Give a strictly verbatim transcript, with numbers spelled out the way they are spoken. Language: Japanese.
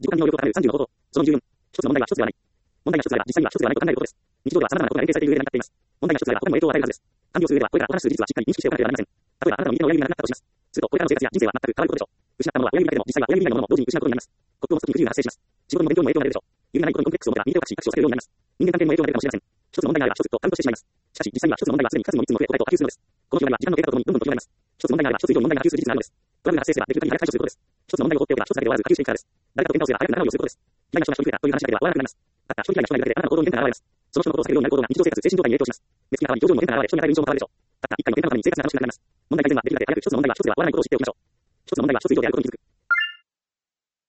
自己管理能力を高めるさんじゅうの方法。そのじゅうよん。一つの問題は一つではない。問題が一つであれば、実際には一つではないと考えることです。日常では様々なことが連携されている上で成り立っています。問題が一つであれば他にも影響を与えるはずです。管理をする上では、これからお話しする事実はしっかり認識しておかなければなりません。例えば、あなたの右手の親指がなくなったとします。すると、これからの生活や人生は全く変わることでしょう。失ったものは親指だけでも、実際は親指以外のものも同時に失うことになります。国語の時に不自由が発生します。仕事の勉強にも影響が出るでしょう。揺るがないことにコンプレックスを持てば、右手を隠し、隠しを避けるようになります。人間関係にも影響が出るかもしれません。一つの問題があれば一つと単としてしまいます。しかし、実際には一つの問題がすでに二つも三つも増え、答えと波及するのです。この広がりは時間の経過とともにどんどんと広がります。一つの問題があれば一つ以上に問題が波及する事実があるのです。トラブルが発生すれば、できる限り早く解消することです。一つの問題を放っておけば、一つだけで終わらず波及していくからです。誰かと喧嘩をすれば早く仲直りをすることです。嫌いな人が一人増えたという話だけでは終わらなくなります。また、人嫌いな人がいるだけであなたの行動に変化が現れます。その人のことを避けるようになる行動が日常生活、精神状態に影響します。目つきや顔に表情にも変化が現れ、人に与える印象も変わるでしょう。たった一回の喧嘩のために生活が楽しくなります。問題改善はできるだけ早く一つの問題が一つでは終わらないことを知っておきましょう。一つの問題は一つ以上であることに気づく。